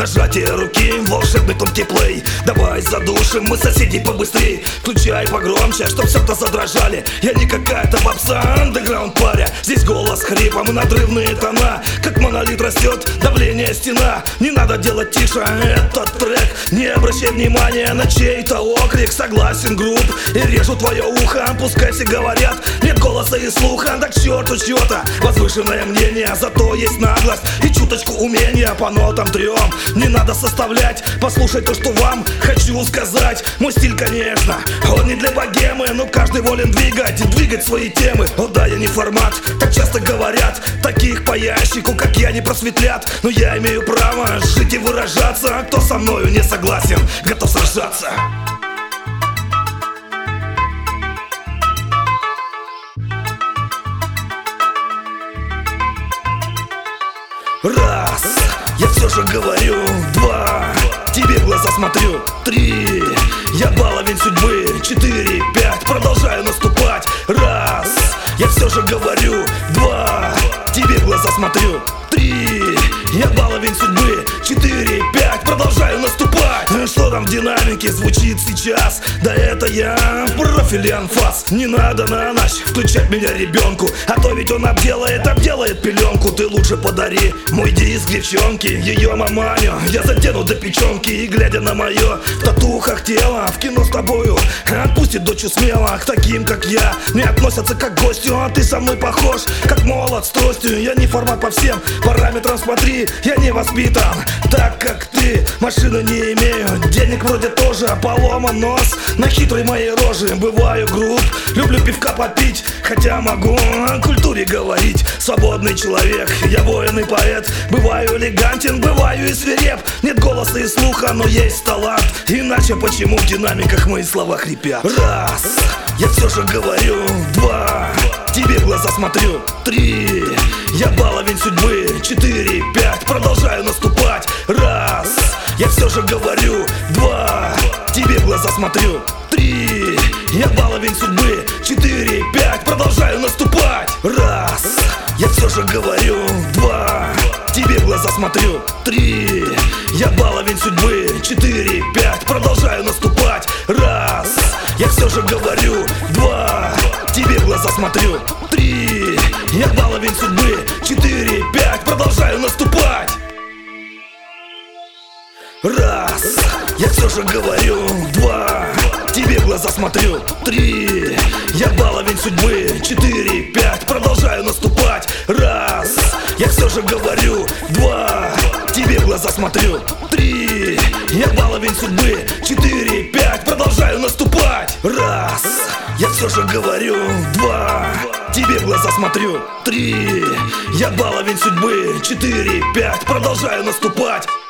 нажатие руки, волшебный тонкий плей. Давай задушим мы соседей побыстрей. Включай погромче, чтоб сердца задрожали. Я не какая-то попса, андеграунд паря. Здесь голос хрипом и надрывные тона. Как монолит растет, давление стена. Не надо делать тише этот трек. Не обращай внимания на чей-то окрик. Согласен, групп, и режу твое ухо. Пускай все говорят, нет голоса и слуха. Да к черту чье-то возвышенное мнение. Зато есть наглость и чуточку умения. По нотам трем не надо составлять. Послушай то, что вам хочу сказать. Мой стиль, конечно, он не для богемы, но каждый волен двигать свои темы. О да, я не формат, так часто говорят. Таких по ящику, как я, не просветлят. Но я имею право жить и выражаться. А кто со мною не согласен, готов сражаться. Раз, я все же говорю. Два, тебе в глаза смотрю. Три, я баловень судьбы. 4, 5, продолжаю наступать. Раз, я все же говорю. Два, тебе в глаза смотрю. 3, я баловень судьбы. 4, 5, продолжаю наступать. Что там в динамике звучит сейчас? Да это я, профиль и анфас. Не надо на ночь включать меня ребенку, а то ведь он обделает пеленку. Ты лучше подари мой диск девчонке, ее маманю я затяну до печенки. И глядя на мое в татухах тело, в кино с тобою отпустит дочу смело. К таким, как я, не относятся как к гостю. А ты со мной похож, как молот с тростью. Я не формат по всем параметрам, смотри, я не воспитан так, как ты. Машины не имею, денег вроде тоже, поломан нос на хитрой моей роже. Бываю груб, люблю пивка попить, хотя могу о культуре говорить. Свободный человек, я воин и поэт. Бываю элегантен, бываю и свиреп. Нет голоса и слуха, но есть талант. Иначе почему в динамиках мои слова хрипят? Раз, я все же говорю. Два, тебе в глаза смотрю. 3, я баловень судьбы. 4, 5, продолжаю наступать. Раз, я все же говорю. 2, тебе в глаза смотрю. 3, я баловень судьбы. 4, 5, продолжаю наступать. Раз, я все же говорю. 2, тебе в глаза смотрю. 3, я баловень судьбы. 4, 5, продолжаю наступать. Раз, я все же говорю. 2, тебе в глаза смотрю. 3, я баловень судьбы. 4, 5, продолжаю наступать. Раз, я все же говорю. 2, тебе в глаза смотрю. 3, я баловень судьбы. 4, 5, продолжаю наступать. Раз, я все же говорю. 2, тебе в глаза смотрю. 3, я баловень судьбы. 4, 5, продолжаю наступать. Раз, я все же говорю. 2, тебе в глаза смотрю. 3, я баловень судьбы. 4, 5, продолжаю наступать.